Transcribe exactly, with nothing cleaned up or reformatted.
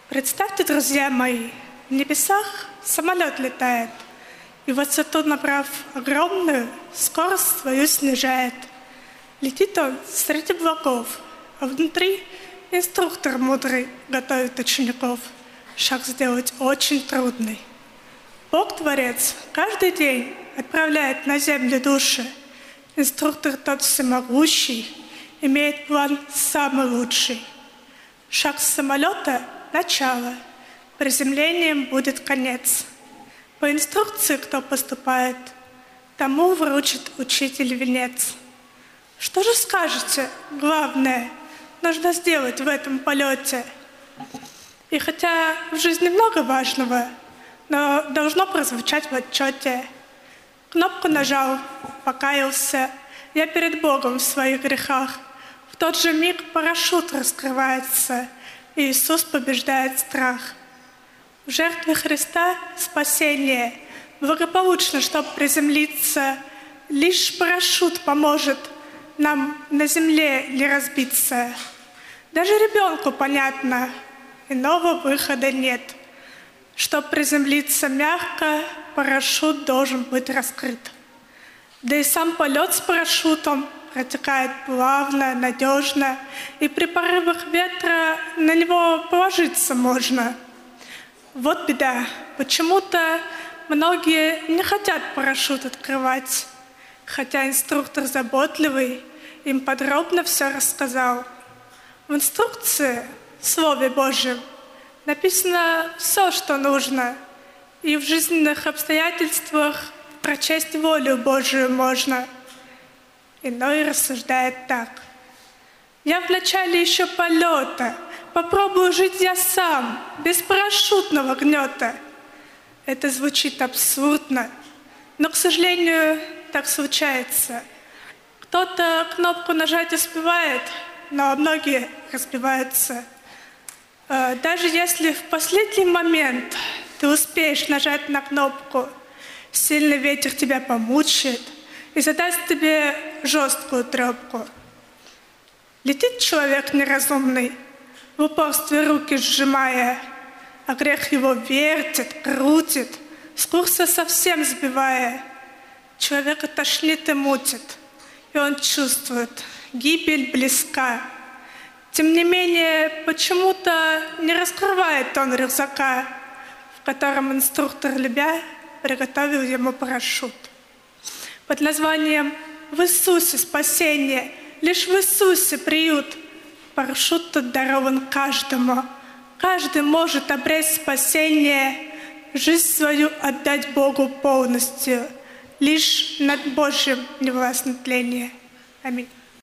Представьте, друзья мои, в небесах самолет летает, и высоту набрав огромную, скорость свою снижает. Летит он среди облаков, а внутри инструктор мудрый готовит учеников. Шаг сделать очень трудный. Бог-творец каждый день отправляет на землю души. Инструктор тот всемогущий, имеет план самый лучший. Шаг с самолета — начало, приземлением будет конец. По инструкции, кто поступает, тому вручит учитель венец. Что же скажете, главное, нужно сделать в этом полете? И хотя в жизни много важного, но должно прозвучать в отчете. Кнопку нажал, покаялся, я перед Богом в своих грехах. В тот же миг парашют раскрывается, и Иисус побеждает страх. В жертве Христа спасение, благополучно, чтоб приземлиться, лишь парашют поможет нам на земле не разбиться. Даже ребенку понятно, иного выхода нет. Чтоб приземлиться мягко, парашют должен быть раскрыт. Да и сам полет с парашютом протекает плавно, надежно, и при порывах ветра на него положиться можно. Вот беда. Почему-то многие не хотят парашют открывать, хотя инструктор заботливый им подробно все рассказал. В инструкции, в Слове Божьем, написано все, что нужно, и в жизненных обстоятельствах прочесть волю Божию можно. Иной рассуждает так: я в начале еще полета попробую жить я сам, без парашютного гнета. Это звучит абсурдно, но, к сожалению, так случается. Кто-то кнопку нажать успевает, но многие разбиваются. Даже если в последний момент ты успеешь нажать на кнопку, сильный ветер тебя помучает и задаст тебе жесткую трепку. Летит человек неразумный, в упорстве руки сжимая, а грех его вертит, крутит, с курса совсем сбивая. Человека тошнит и мутит, и он чувствует, гибель близка. Тем не менее, почему-то не раскрывает он рюкзака, в котором инструктор, любя, приготовил ему парашют. Под названием «В Иисусе спасение», лишь в Иисусе приют. Парашют тут дарован каждому. Каждый может обрести спасение, жизнь свою отдать Богу полностью. Лишь над Божьим не властно тление. Аминь.